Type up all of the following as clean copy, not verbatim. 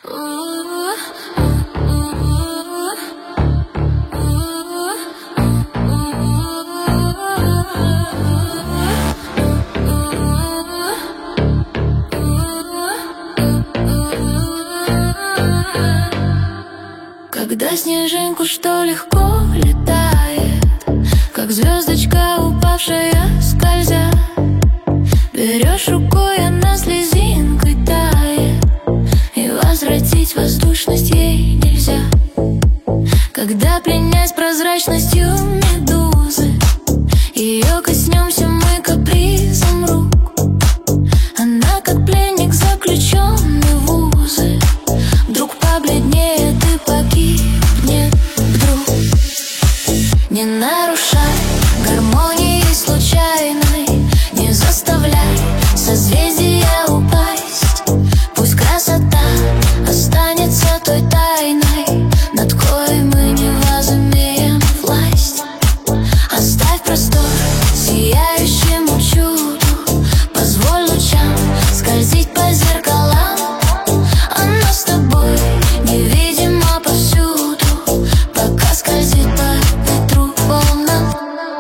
Когда снежинку, что легко летает, как звездочка, упавшая, скользя, берешь рукой, она слезинкой тает, и возвратить воздушность ей нельзя. Когда пленясь прозрачностью медузы, ее коснемся мы капризом рук, она как пленник, заключенный в узы, вдруг побледнеет и погибнет вдруг. Не нарушай гармонии случайной, не заставляй созвездия упасть. Пусть красота останется той тайной, над коей мы не возымеем власть. Оставь простор сияющему чуду, позволь лучам скользить по зеркалам. Оно с тобой невидимо повсюду, пока скользит по ветру волнам.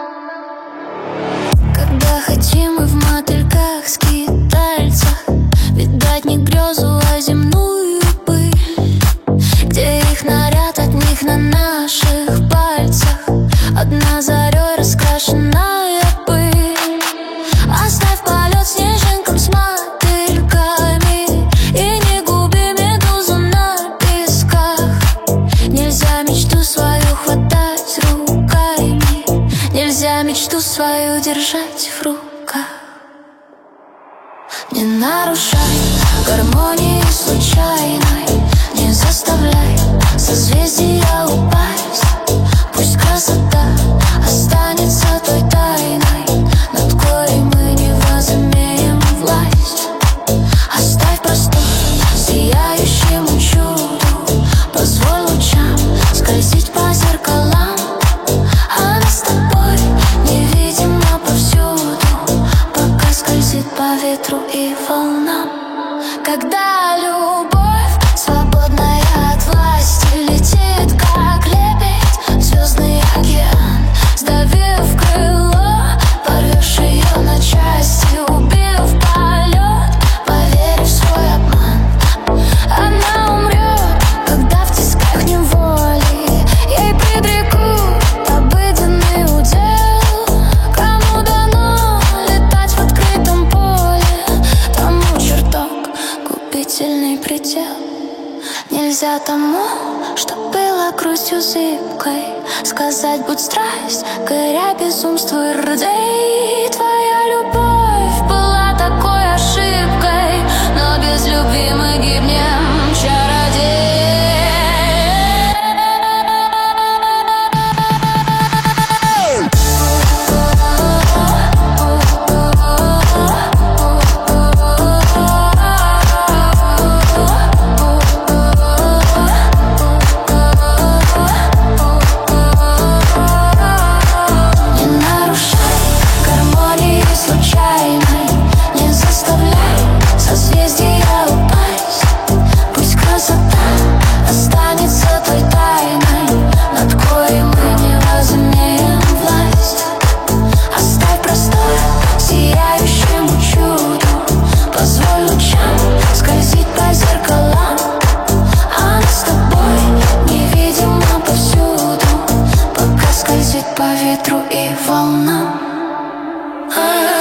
Когда хотим мы в мотыльках скитальцах видать не грезу, а земную пыль, где их наряд от них на наших пальцах, одна зарей раскрашенная пыль. Оставь полет снежинкам с мотыльками и не губи медузу на песках. Нельзя мечту свою хватать руками, нельзя мечту свою держать в руках. Не нарушай гармонии случайной, не заставляй созвездия упасть. Пусть красота останется той тайной, над коей мы не возымеем власть. Оставь простор сияющему чуду, позволь лучам скользить по зеркалам. Она с тобой невидимо повсюду, пока скользит по ветру и волнам. Когда любовь, свободная от власти, летит как лебедь в звездный океан, сдавив крыло, порвешь ее на части, убив полет, поверив в свой обман. Она умрет, когда в тисках неволи ей предрекут обыденный удел. Кому дано летать в открытом поле, тому чертог губительный предел. Нельзя тому, что было грустью зыбкой, сказать: будь страсть, горя безумству и рдей. Твоя любовь была такой ошибкой, но без любви мы гибнем, чародей. Не нарушай гармонии случайной, не заставляй созвездия упасть. Пусть красота останется той тайной, над коей мы не возымеем власть. Оставь простор сияющему чуду, позволь лучам скользить по зеркалам. Она с тобой невидимо повсюду, пока скользит по ветру и волнам.